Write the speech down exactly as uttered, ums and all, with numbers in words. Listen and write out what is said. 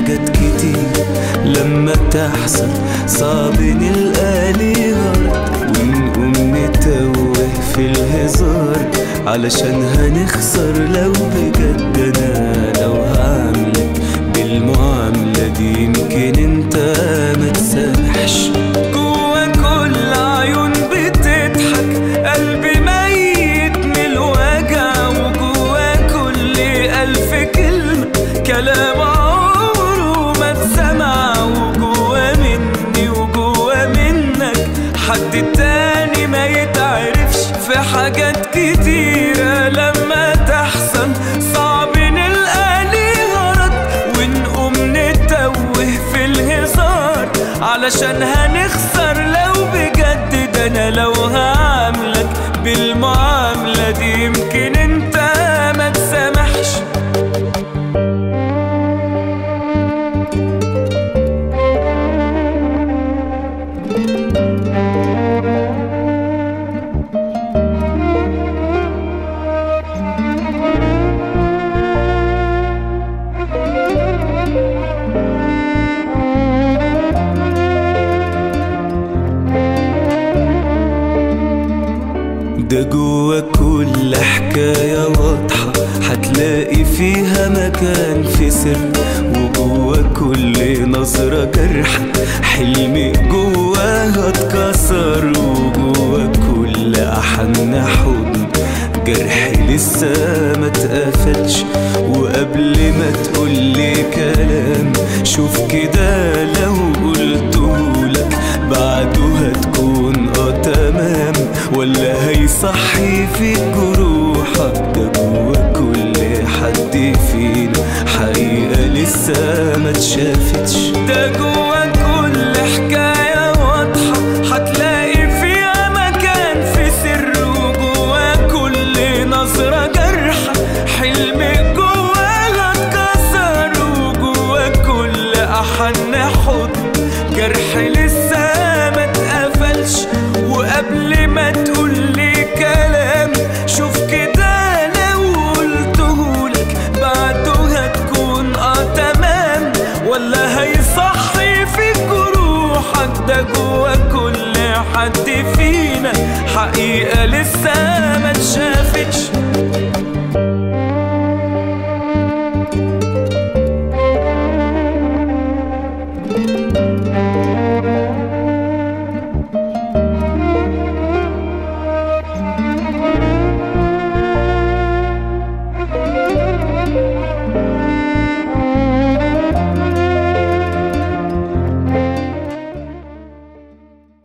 حاجات كتير لما بتحصل صعب نلقى ليها رد، ونقوم نتوه في الهزار علشان هنخسر لو بجد. انا لو هعملك بالمعاملة دي يمكن انت ما تسامحش. جوا كل عيون بتضحك قلبي ميت من الوجع، وجوا كل ألف كلمة كلام عمره ما اتسمع، وجوا مني وجوا منك حد تاني ما يتعرفش. في حاجات كتيرة لما تحصل صعب نلقى ليها رد، ونقوم نتوه في الهزار علشان هنخسر لو بجد. ده انا لو هعملك بالمعاملة دي يمكن انت ما تسامحش. ده جوا كل حكاية واضحة هتلاقي فيها مكان في سر، وجوا كل نظرة جرح حلمي جواها اتكسر، وجوا كل أحن حضن جرحي لسه ما اتقفلش. وقبل ما تقولي كلام شوف كده لو قلتهولك بعده هتكون اه تمام، ولا هيصحي فيك جروحك. ده جوا كل حد فينا حقيقة لسه ما اتشافتش. ده جوا كل حكاية واضحة هتلاقي فيها مكان في سر، وجوا كل نظرة جرح حلمي جواها اتكسر، وجوا كل أحن حضن جرح لسه ما اتقفلش. وقبل ما تقولي كلام شوف كده لو قلتهولك بعده هتكون اه تمام، ولا هيصحي فيك جروحك. ده جوا كل حد فينا حقيقة لسه